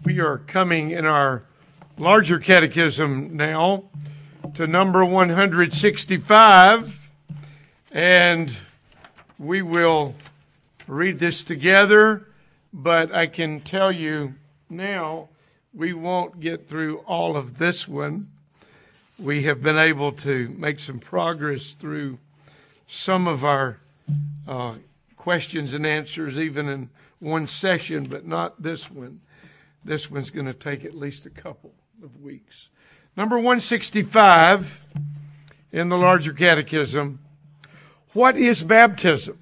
We are coming in our larger catechism now to number 165, and we will read this together, but I can tell you now we won't get through all of this one. We have been able to make some progress through some of our questions and answers even in one session, but not this one. This one's going to take at least a couple of weeks. Number 165 in the larger catechism. What is baptism?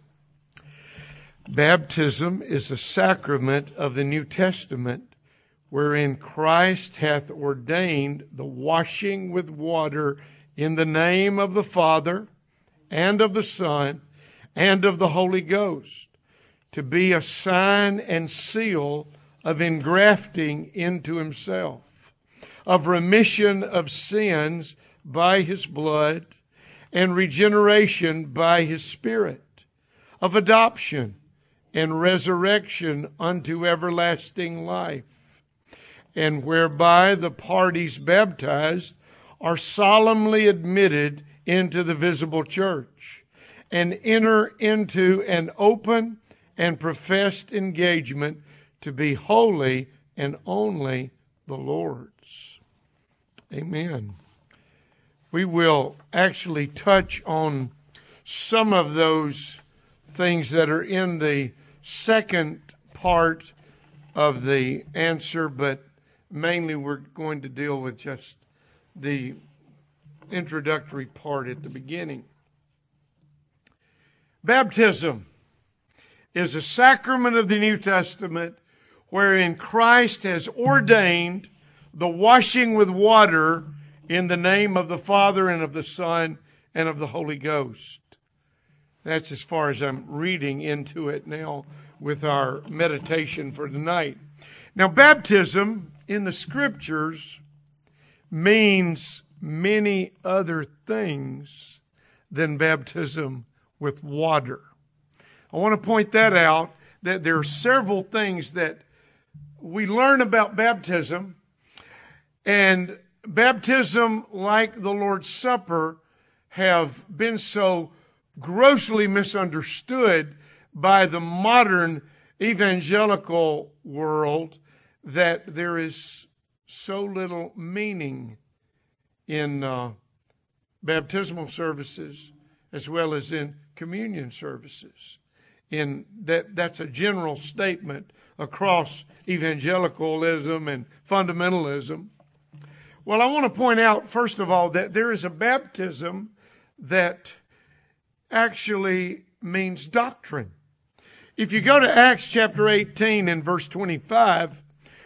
Baptism is a sacrament of the New Testament wherein Christ hath ordained the washing with water in the name of the Father and of the Son and of the Holy Ghost, to be a sign and seal of engrafting into himself, of remission of sins by his blood, and regeneration by his Spirit, of adoption and resurrection unto everlasting life, and whereby the parties baptized are solemnly admitted into the visible church, and enter into an open and professed engagement to be holy and only the Lord's. Amen. We will actually touch on some of those things that are in the second part of the answer, but mainly we're going to deal with just the introductory part at the beginning. Baptism is a sacrament of the New Testament wherein Christ has ordained the washing with water in the name of the Father and of the Son and of the Holy Ghost. That's as far as I'm reading into it now with our meditation for tonight. Now, baptism in the Scriptures means many other things than baptism with water. I want to point that out, that there are several things that we learn about baptism, and baptism, like the Lord's Supper, have been so grossly misunderstood by the modern evangelical world that there is so little meaning in baptismal services as well as in communion services. That's a general statement across evangelicalism and fundamentalism. Well, I want to point out, first of all, that there is a baptism that actually means doctrine. If you go to Acts chapter 18 and verse 25,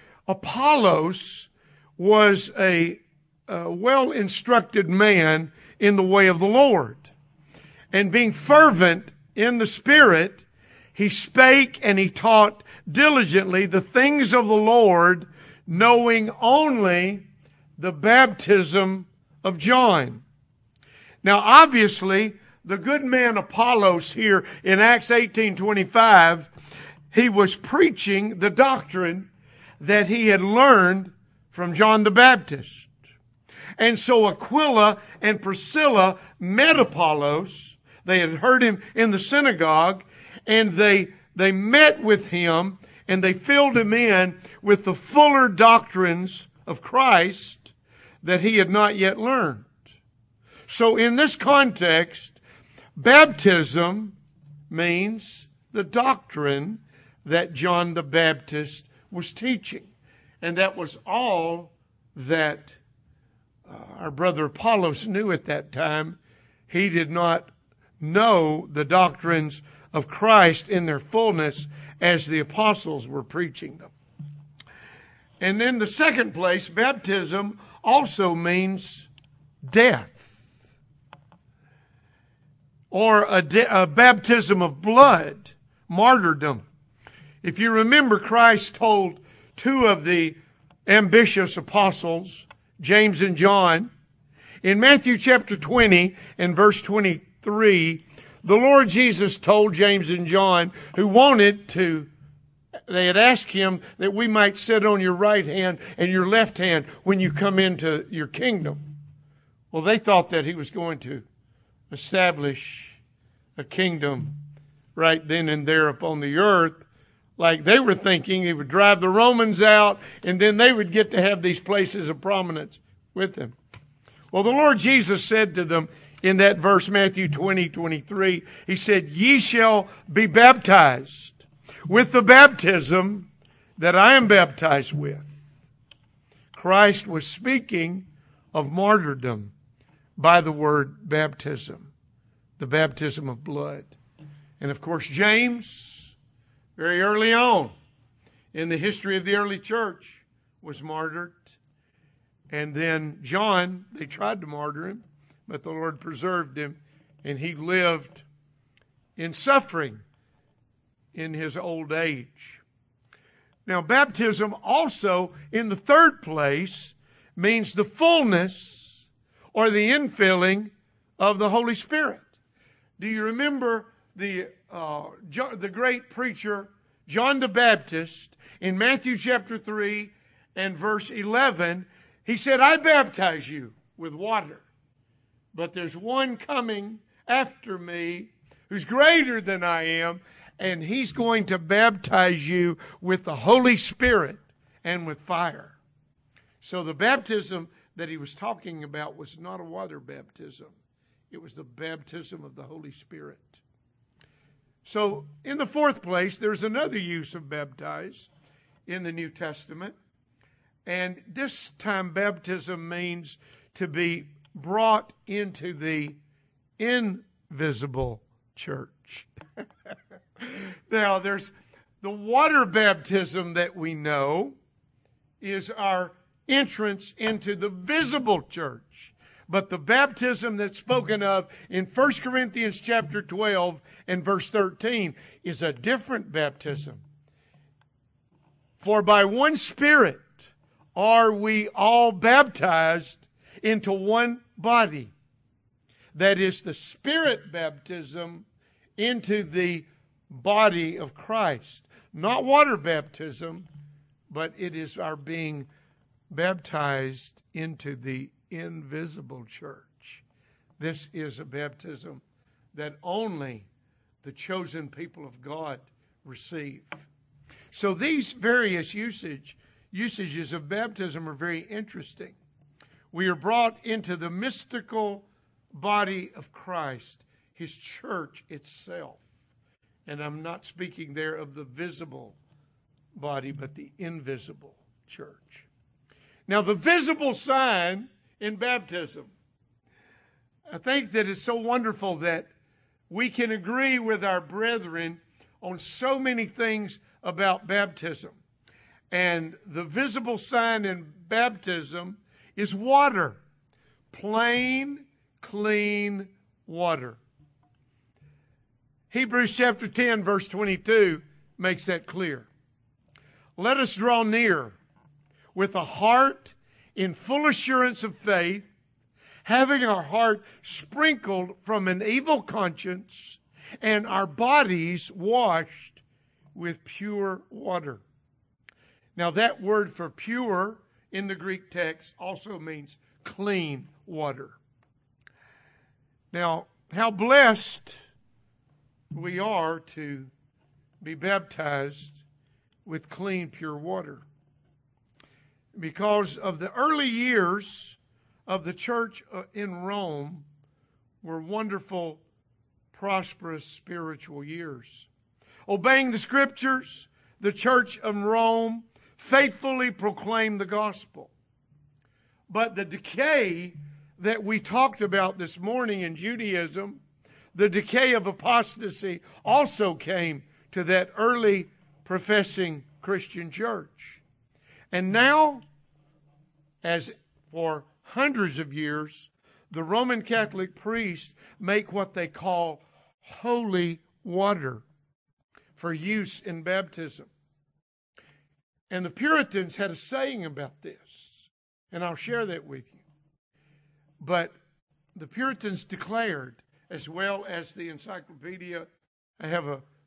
Apollos was a well-instructed man in the way of the Lord. And being fervent in the Spirit, he spake and he taught diligently the things of the Lord, knowing only the baptism of John. Now, obviously, the good man Apollos here in Acts 18:25, he was preaching the doctrine that he had learned from John the Baptist. And so Aquila and Priscilla met Apollos. They had heard him in the synagogue, and they met with him, and they filled him in with the fuller doctrines of Christ that he had not yet learned. So in this context, baptism means the doctrine that John the Baptist was teaching. And that was all that our brother Apollos knew at that time. He did not know the doctrines of Christ in their fullness as the apostles were preaching them. And in the second place, baptism also means death, or a baptism of blood, martyrdom. If you remember, Christ told two of the ambitious apostles, James and John, in Matthew chapter 20 and verse 23, the Lord Jesus told James and John, who wanted to They had asked him that we might sit on your right hand and your left hand when you come into your kingdom. Well, they thought that he was going to establish a kingdom right then and there upon the earth. Like they were thinking he would drive the Romans out and then they would get to have these places of prominence with him. Well, the Lord Jesus said to them in that verse, Matthew 20:23, he said, "Ye shall be baptized with the baptism that I am baptized with." Christ was speaking of martyrdom by the word baptism, the baptism of blood. And of course, James, very early on in the history of the early church, was martyred. And then John, they tried to martyr him, but the Lord preserved him, and he lived in suffering in his old age. Now, baptism also, in the third place, means the fullness or the infilling of the Holy Spirit. Do you remember the great preacher John the Baptist in Matthew chapter 3 and verse 11? He said, "I baptize you with water, but there's one coming after me who's greater than I am, and he's going to baptize you with the Holy Spirit and with fire." So the baptism that he was talking about was not a water baptism. It was the baptism of the Holy Spirit. So in the fourth place, there's another use of baptize in the New Testament. And this time baptism means to be brought into the invisible church. Now, there's the water baptism that we know is our entrance into the visible church. But the baptism that's spoken of in 1 Corinthians chapter 12 and verse 13 is a different baptism. For by one Spirit are we all baptized into one body. That is the Spirit baptism into the body of Christ. Not water baptism, but it is our being baptized into the invisible church. This is a baptism that only the chosen people of God receive. So these various usages of baptism are very interesting. We are brought into the mystical body of Christ, His church itself. And I'm not speaking there of the visible body, but the invisible church. Now, the visible sign in baptism, I think that it's so wonderful that we can agree with our brethren on so many things about baptism. And the visible sign in baptism is water. Plain, clean water. Hebrews chapter 10, verse 22 makes that clear. Let us draw near with a heart in full assurance of faith, having our heart sprinkled from an evil conscience and our bodies washed with pure water. Now, that word for pure in the Greek text also means clean water. Now, how blessed we are to be baptized with clean, pure water. Because of the early years of the church in Rome were wonderful, prosperous spiritual years. Obeying the Scriptures, the church of Rome faithfully proclaimed the gospel. But the decay that we talked about this morning in Judaism, the decay of apostasy, also came to that early professing Christian church. And now, as for hundreds of years, the Roman Catholic priests make what they call holy water for use in baptism. And the Puritans had a saying about this, and I'll share that with you. But the Puritans declared, as well as the encyclopedia, I have a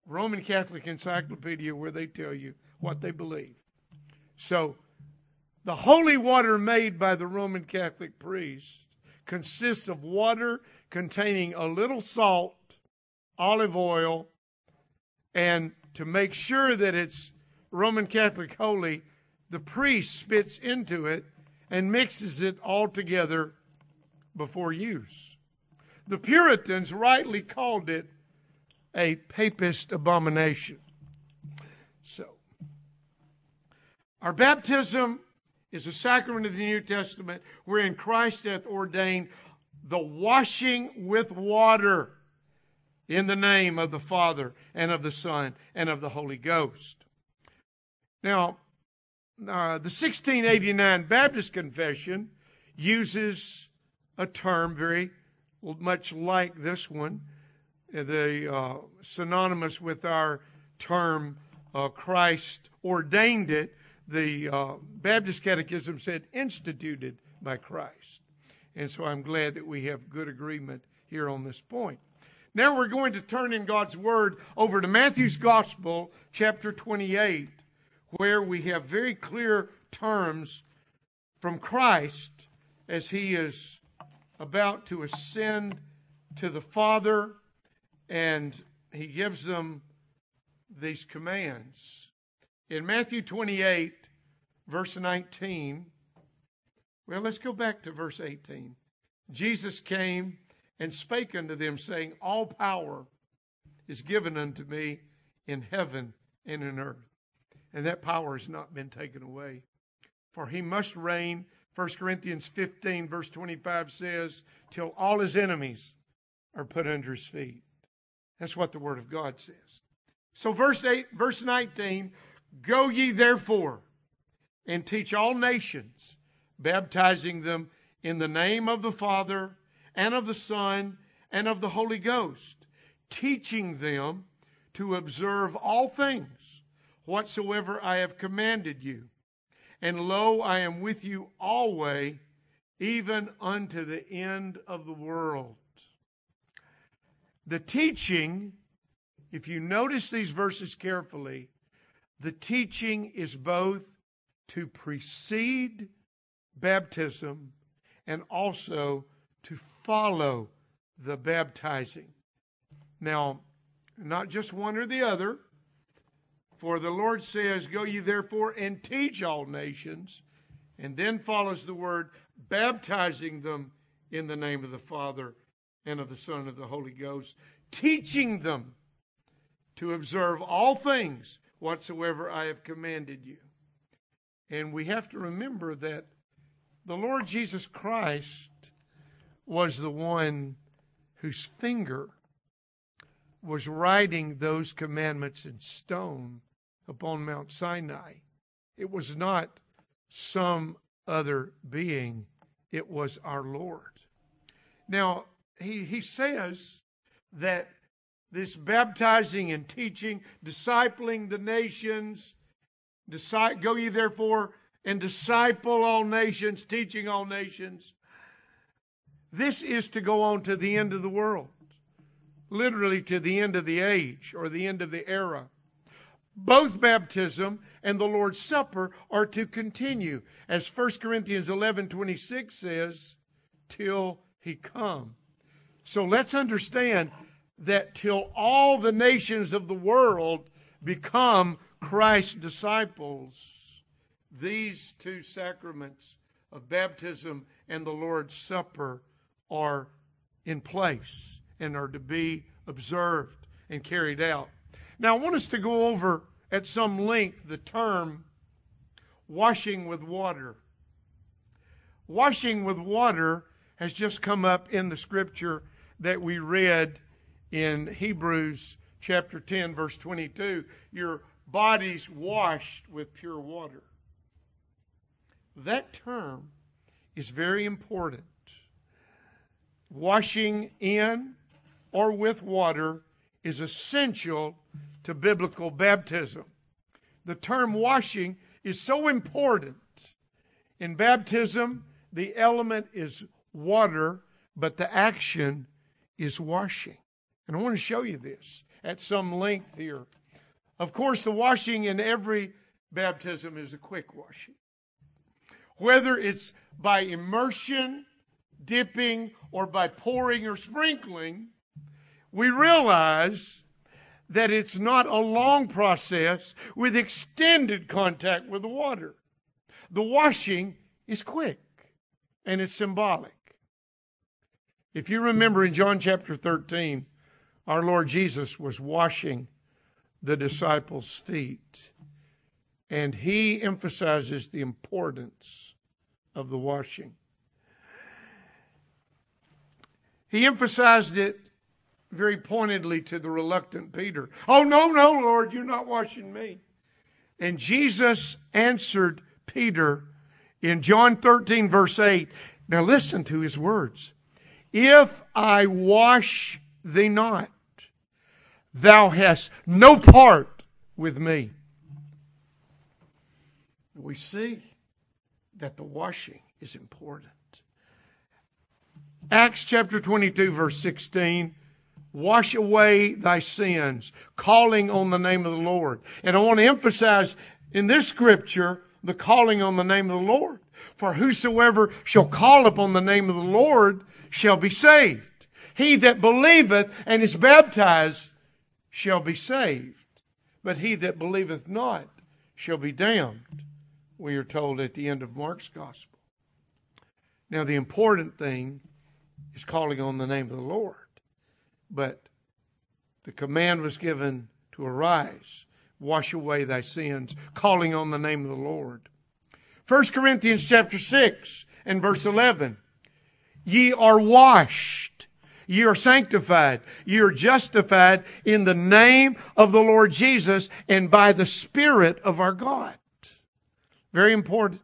Roman Catholic Encyclopedia, where they tell you what they believe. So, the holy water made by the Roman Catholic priest consists of water containing a little salt, olive oil, and to make sure that it's Roman Catholic holy, the priest spits into it and mixes it all together before use. The Puritans rightly called it a papist abomination. So, our baptism is a sacrament of the New Testament wherein Christ hath ordained the washing with water in the name of the Father and of the Son and of the Holy Ghost. Now, the 1689 Baptist Confession uses a term very much like this one, synonymous with our term Christ ordained it. The Baptist Catechism said instituted by Christ. And so I'm glad that we have good agreement here on this point. Now we're going to turn in God's Word over to Matthew's Gospel, chapter 28, where we have very clear terms from Christ as He is about to ascend to the Father, and He gives them these commands. In Matthew 28, verse 19, well, let's go back to verse 18. Jesus came and spake unto them, saying, all power is given unto me in heaven and in earth. And that power has not been taken away. For He must reign, 1 Corinthians 15, verse 25 says, till all His enemies are put under His feet. That's what the Word of God says. So verse 19, go ye therefore and teach all nations, baptizing them in the name of the Father and of the Son and of the Holy Ghost, teaching them to observe all things whatsoever I have commanded you. And lo, I am with you always, even unto the end of the world. The teaching, if you notice these verses carefully, the teaching is both to precede baptism and also to follow the baptizing. Now, not just one or the other, for the Lord says, go ye therefore and teach all nations, and then follows the word, baptizing them in the name of the Father and of the Son and of the Holy Ghost, teaching them to observe all things whatsoever I have commanded you. And we have to remember that the Lord Jesus Christ was the one whose finger was writing those commandments in stone upon Mount Sinai. It was not some other being. It was our Lord. Now, he says that this baptizing and teaching, discipling the nations, go ye therefore and disciple all nations, teaching all nations. This is to go on to the end of the world, literally to the end of the age or the end of the era. Both baptism and the Lord's Supper are to continue, as 1 Corinthians 11:26 says, till He come. So let's understand that till all the nations of the world become Christ's disciples, these two sacraments of baptism and the Lord's Supper are in place and are to be observed and carried out. Now, I want us to go over at some length the term washing with water. Washing with water has just come up in the scripture that we read in Hebrews chapter 10, verse 22. Your bodies washed with pure water. That term is very important. Washing in or with water is essential to biblical baptism. The term washing is so important. In baptism, the element is water, but the action is washing. And I want to show you this. at some length here. Of course, the washing in every baptism is a quick washing. Whether it's by immersion, dipping, or by pouring or sprinkling, we realize that it's not a long process with extended contact with the water. The washing is quick and it's symbolic. If you remember in John chapter 13, our Lord Jesus was washing the disciples' feet. And he emphasizes the importance of the washing. He emphasized it very pointedly to the reluctant Peter. Oh, no, Lord, you're not washing me. And Jesus answered Peter in John 13, verse 8. Now listen to his words. If I wash thee not, thou hast no part with me. We see that the washing is important. Acts chapter 22, verse 16. Wash away thy sins, calling on the name of the Lord. And I want to emphasize in this scripture the calling on the name of the Lord. For whosoever shall call upon the name of the Lord shall be saved. He that believeth and is baptized shall be saved. But he that believeth not shall be damned, we are told at the end of Mark's gospel. Now the important thing is calling on the name of the Lord. But the command was given to arise, wash away thy sins, calling on the name of the Lord. 1 Corinthians chapter 6 and verse 11. Ye are washed, ye are sanctified, ye are justified in the name of the Lord Jesus and by the Spirit of our God. Very important.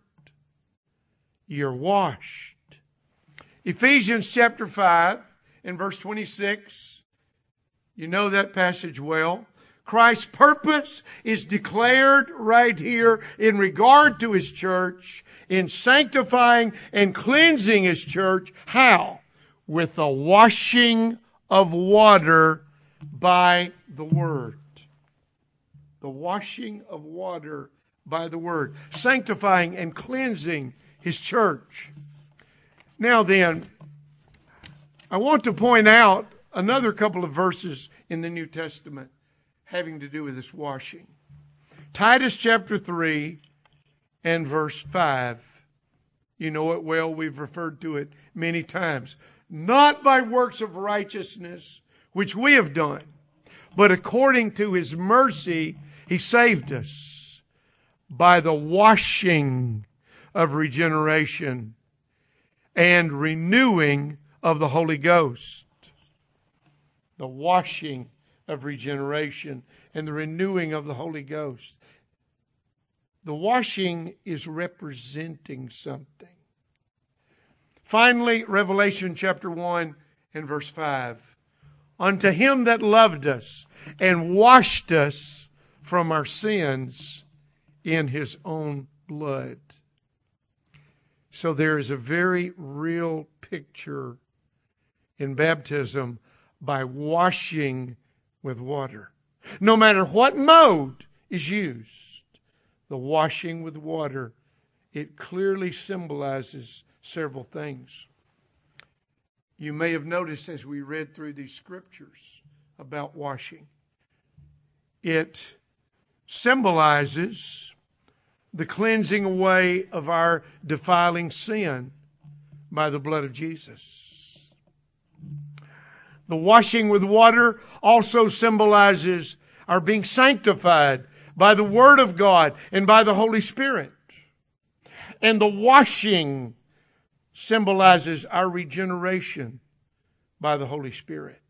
Ye are washed. Ephesians chapter 5 and verse 26. You know that passage well. Christ's purpose is declared right here in regard to His church, in sanctifying and cleansing His church. How? With the washing of water by the Word. The washing of water by the Word. Sanctifying and cleansing His church. Now then, I want to point out another couple of verses in the New Testament having to do with this washing. Titus chapter 3 and verse 5. You know it well. We've referred to it many times. Not by works of righteousness, which we have done, but according to His mercy, He saved us by the washing of regeneration and renewing of the Holy Ghost. The washing of regeneration and the renewing of the Holy Ghost. The washing is representing something. Finally, Revelation chapter 1 and verse 5. Unto Him that loved us and washed us from our sins in His own blood. So there is a very real picture in baptism by washing with water. No matter what mode is used, the washing with water, it clearly symbolizes several things. You may have noticed as we read through these scriptures about washing, it symbolizes the cleansing away of our defiling sin by the blood of Jesus. The washing with water also symbolizes our being sanctified by the Word of God and by the Holy Spirit. And the washing symbolizes our regeneration by the Holy Spirit.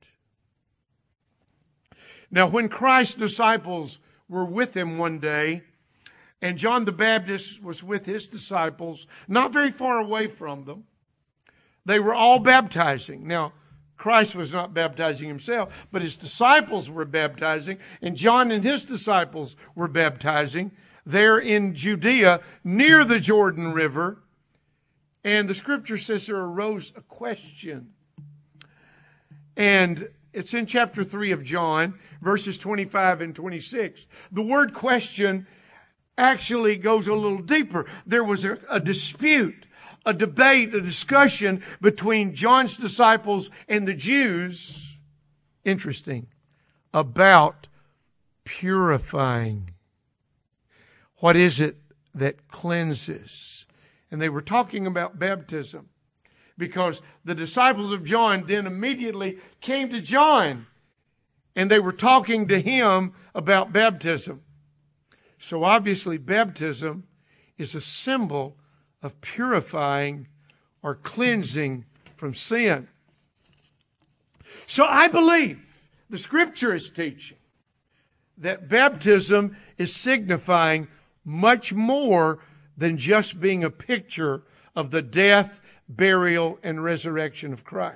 Now, when Christ's disciples were with Him one day, and John the Baptist was with his disciples, not very far away from them, they were all baptizing. Now, Christ was not baptizing Himself, but His disciples were baptizing, and John and his disciples were baptizing there in Judea near the Jordan River. And the scripture says there arose a question. And it's in chapter 3 of John, verses 25 and 26. The word question actually goes a little deeper. There was a dispute, a debate, a discussion between John's disciples and the Jews. Interesting. About purifying. What is it that cleanses? And they were talking about baptism, because the disciples of John then immediately came to John and they were talking to him about baptism. So obviously baptism is a symbol of purifying or cleansing from sin. So I believe the Scripture is teaching that baptism is signifying much more than just being a picture of the death, burial, and resurrection of Christ.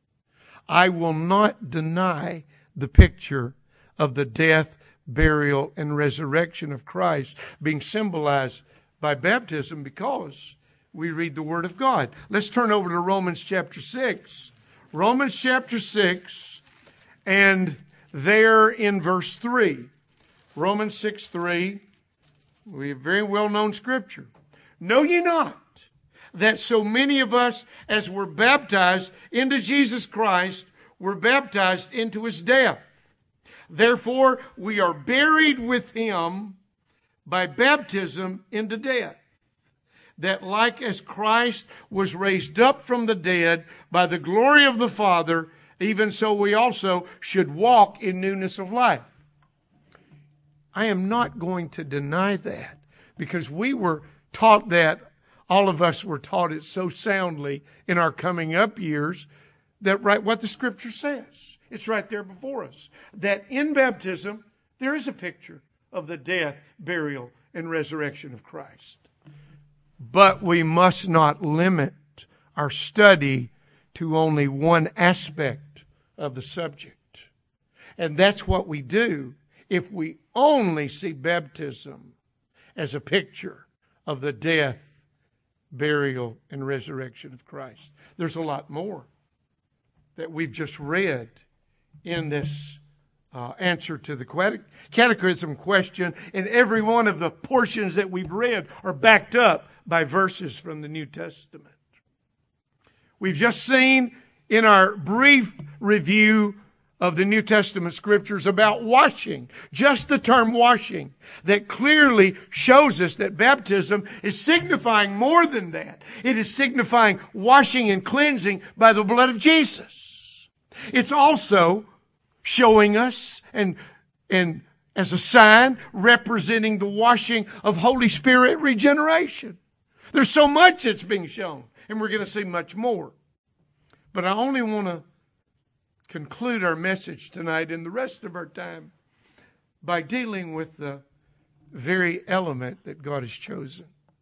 I will not deny the picture of the death, burial, and resurrection of Christ being symbolized by baptism, because we read the Word of God. Let's turn over to Romans chapter 6. Romans chapter 6, and there in verse 3. Romans 6:3, we have very well-known Scripture. Know ye not that so many of us as were baptized into Jesus Christ were baptized into His death? Therefore we are buried with Him by baptism into death, that like as Christ was raised up from the dead by the glory of the Father, even so we also should walk in newness of life. I am not going to deny that, because we were taught that, all of us were taught it so soundly in our coming up years, that right what the Scripture says. It's right there before us. That in baptism, there is a picture of the death, burial, and resurrection of Christ. But we must not limit our study to only one aspect of the subject. And that's what we do if we only see baptism as a picture of the death, burial, and resurrection of Christ. There's a lot more that we've just read in this answer to the catechism question, and every one of the portions that we've read are backed up by verses from the New Testament. We've just seen in our brief review of the New Testament Scriptures about washing, just the term washing, that clearly shows us that baptism is signifying more than that. It is signifying washing and cleansing by the blood of Jesus. It's also showing us and as a sign representing the washing of Holy Spirit regeneration. There's so much that's being shown, and we're going to see much more. But I only want to conclude our message tonight and the rest of our time by dealing with the very element that God has chosen.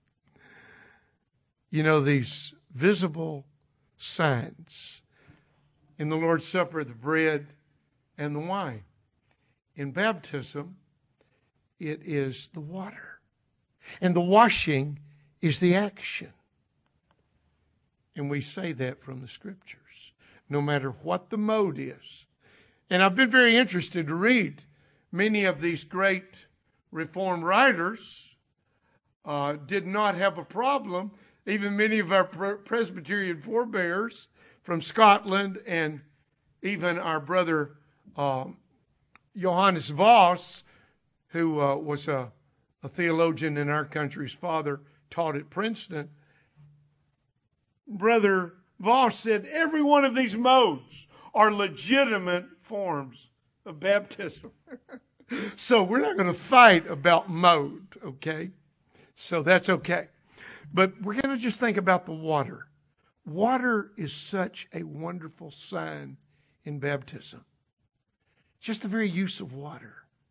You know, these visible signs in the Lord's Supper, the bread and the wine. In baptism, it is the water. And the washing is the action. And we say that from the Scriptures, no matter what the mode is. And I've been very interested to read many of these great Reformed writers did not have a problem. Even many of our Presbyterian forebears from Scotland, and even our brother Johannes Voss, who was a theologian in our country's father, taught at Princeton. Brother Voss said every one of these modes are legitimate forms of baptism. So we're not going to fight about mode, okay? So that's okay. But we're going to just think about the water. Water is such a wonderful sign in baptism. Just the very use of water.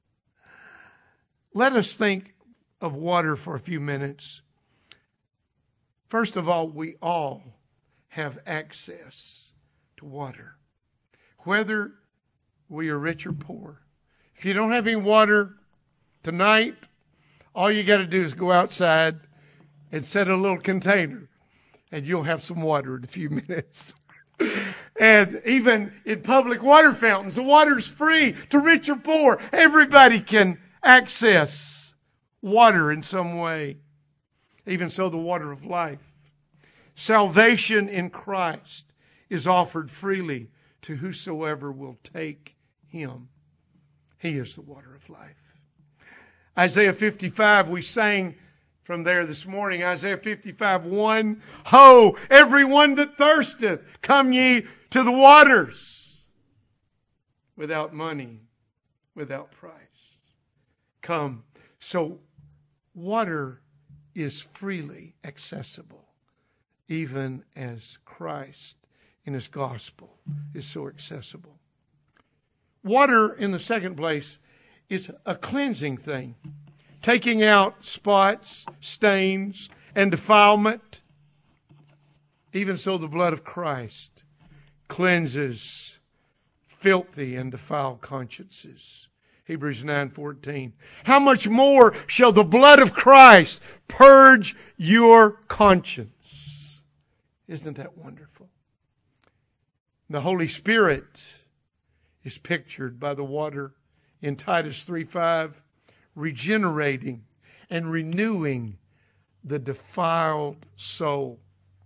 Let us think of water for a few minutes. First of all, we all have access to water, whether we are rich or poor. If you don't have any water tonight, all you got to do is go outside and set a little container, and you'll have some water in a few minutes. And even in public water fountains, the water's free to rich or poor. Everybody can access water in some way. Even so, the water of life. Salvation in Christ is offered freely to whosoever will take Him. He is the water of life. Isaiah 55, we sang from there this morning. Isaiah 55:1. Ho, everyone that thirsteth, come ye to the waters. Without money, without price. Come. So, water is freely accessible, even as Christ in His gospel is so accessible. Water, in the second place, is a cleansing thing, taking out spots, stains, and defilement. Even so, the blood of Christ cleanses filthy and defiled consciences. Hebrews 9:14. How much more shall the blood of Christ purge your conscience? Isn't that wonderful? The Holy Spirit is pictured by the water in Titus 3:5, regenerating and renewing the defiled soul.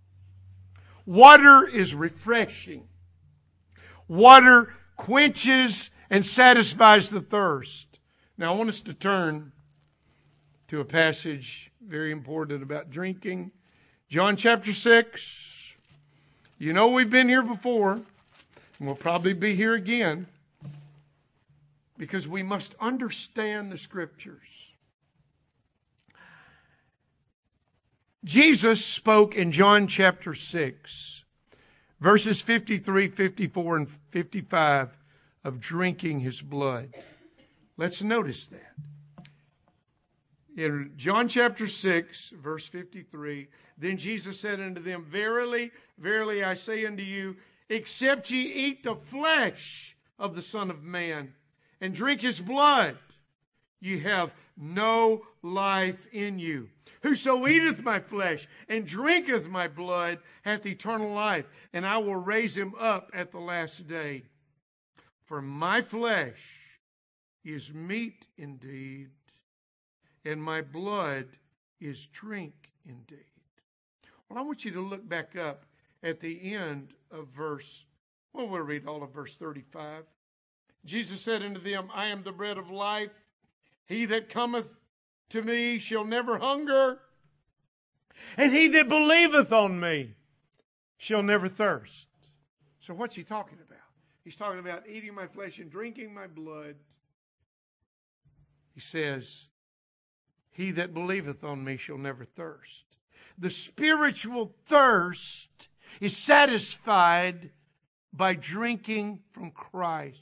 Water is refreshing. Water quenches and satisfies the thirst. Now I want us to turn to a passage very important about drinking. John chapter 6. You know we've been here before, and we'll probably be here again, because we must understand the Scriptures. Jesus spoke in John chapter 6, verses 53, 54, and 55 of drinking His blood. Let's notice that. In John chapter 6, verse 53, then Jesus said unto them, Verily, verily, I say unto you, except ye eat the flesh of the Son of Man, and drink His blood, ye have no life in you. Whoso eateth my flesh and drinketh my blood hath eternal life, and I will raise him up at the last day. For my flesh is meat indeed, and my blood is drink indeed. Well, I want you to look back up at the end of we'll read all of verse 35. Jesus said unto them, I am the bread of life. He that cometh to me shall never hunger, and he that believeth on me shall never thirst. So what's He talking about? He's talking about eating my flesh and drinking my blood. He says, he that believeth on me shall never thirst. The spiritual thirst is satisfied by drinking from Christ.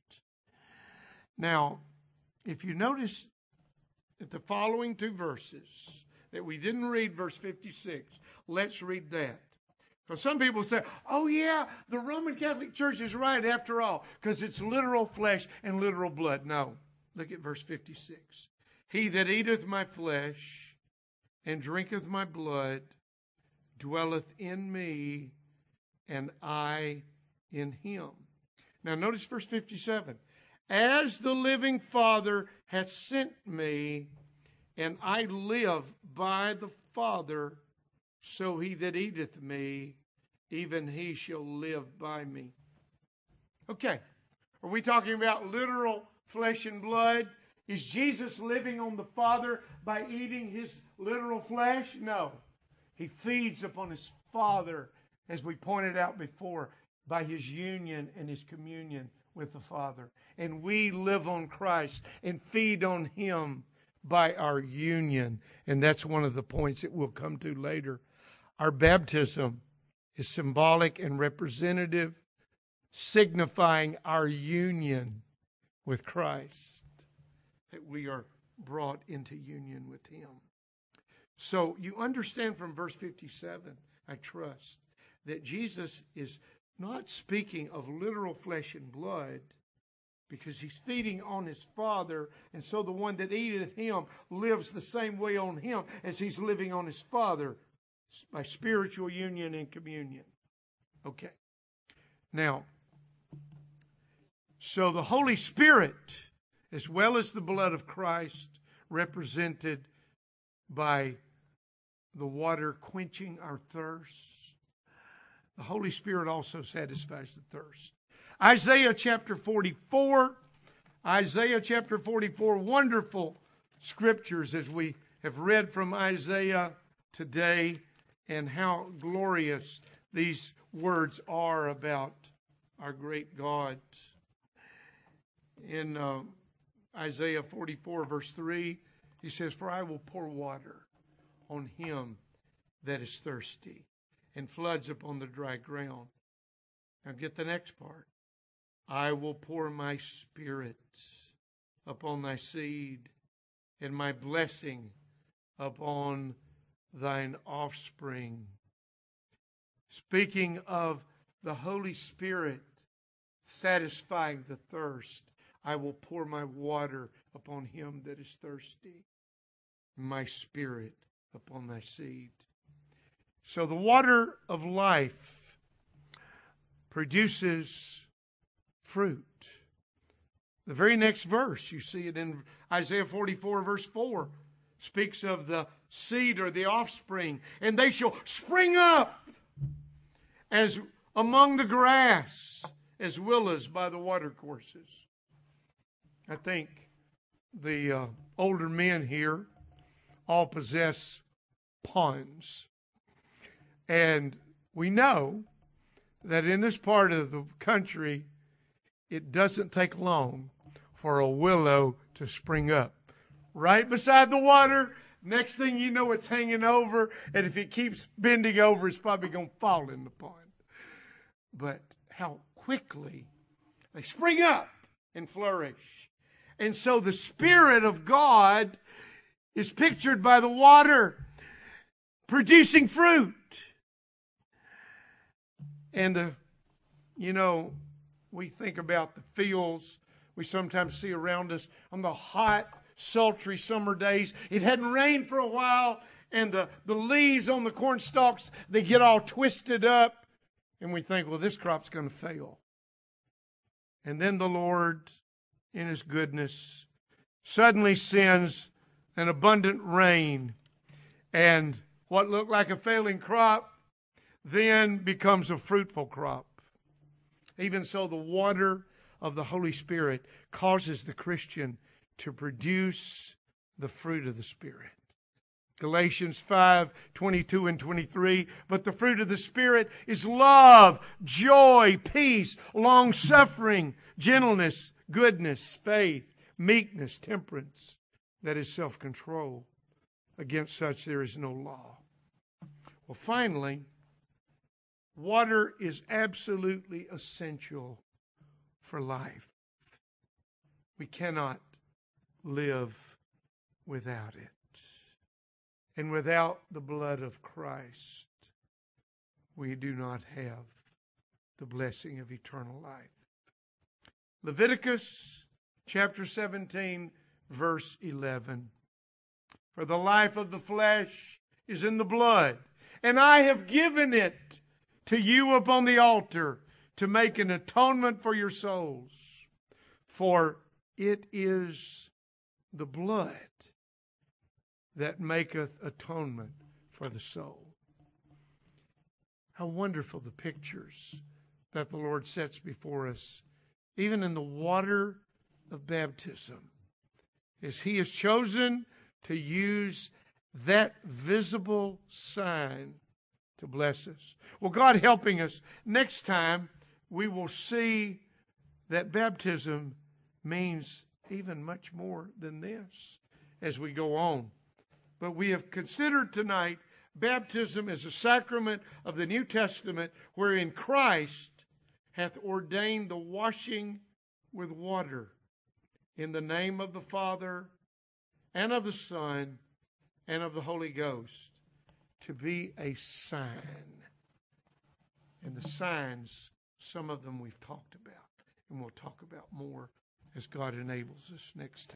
Now, if you notice that the following two verses that we didn't read, verse 56, let's read that. Because some people say, oh yeah, the Roman Catholic Church is right after all, because it's literal flesh and literal blood. No, look at verse 56. He that eateth my flesh and drinketh my blood dwelleth in me, and I in him. Now notice verse 57. As the living Father hath sent me, and I live by the Father, so he that eateth me, even he shall live by me. Okay, are we talking about literal flesh and blood? Is Jesus living on the Father by eating His literal flesh? No. He feeds upon His Father, as we pointed out before, by His union and His communion with the Father. And we live on Christ and feed on Him by our union. And that's one of the points that we'll come to later. Our baptism is symbolic and representative, signifying our union with Christ, that we are brought into union with Him. So you understand from verse 57, I trust, that Jesus is not speaking of literal flesh and blood, because He's feeding on His Father, and so the one that eateth Him lives the same way on Him as He's living on His Father, by spiritual union and communion. Okay. Now, so the Holy Spirit, as well as the blood of Christ, represented by the water quenching our thirst, the Holy Spirit also satisfies the thirst. Isaiah chapter 44, wonderful scriptures as we have read from Isaiah today, and how glorious these words are about our great God. In Isaiah 44 verse 3, he says, "For I will pour water on him that is thirsty, and floods upon the dry ground." Now get the next part. "I will pour my Spirit upon thy seed, and my blessing upon thine offspring." Speaking of the Holy Spirit satisfying the thirst, "I will pour my water upon him that is thirsty, my Spirit upon thy seed." So the water of life produces fruit. The very next verse, you see it in Isaiah 44 verse 4, speaks of the seed or the offspring, "And they shall spring up as among the grass, as willows by the watercourses." I think the older men here all possess ponds. And we know that in this part of the country, it doesn't take long for a willow to spring up. Right beside the water, next thing you know, it's hanging over, and if it keeps bending over, it's probably going to fall in the pond. But how quickly they spring up and flourish. And so the Spirit of God is pictured by the water producing fruit. And, we think about the fields we sometimes see around us on the hot, sultry summer days. It hadn't rained for a while, and the leaves on the corn stalks, they get all twisted up, and we think, well, this crop's going to fail. And then the Lord, in His goodness, suddenly sends an abundant rain, and what looked like a failing crop then becomes a fruitful crop. Even so, the water of the Holy Spirit causes the Christian to produce the fruit of the Spirit. Galatians 5:22 and 23, "But the fruit of the Spirit is love, joy, peace, long-suffering, gentleness, goodness, faith, meekness, temperance, that is self-control. Against such there is no law." Well, finally, water is absolutely essential for life. We cannot live without it. And without the blood of Christ, we do not have the blessing of eternal life. Leviticus chapter 17, verse 11. "For the life of the flesh is in the blood, and I have given it to you upon the altar to make an atonement for your souls. For it is the blood that maketh atonement for the soul." How wonderful the pictures that the Lord sets before us, even in the water of baptism, as He has chosen to use that visible sign to bless us. Well, God helping us, next time we will see that baptism means even much more than this as we go on. But we have considered tonight baptism as a sacrament of the New Testament, wherein Christ hath ordained the washing with water in the name of the Father and of the Son and of the Holy Ghost, to be a sign. And the signs, some of them we've talked about, and we'll talk about more as God enables us next time.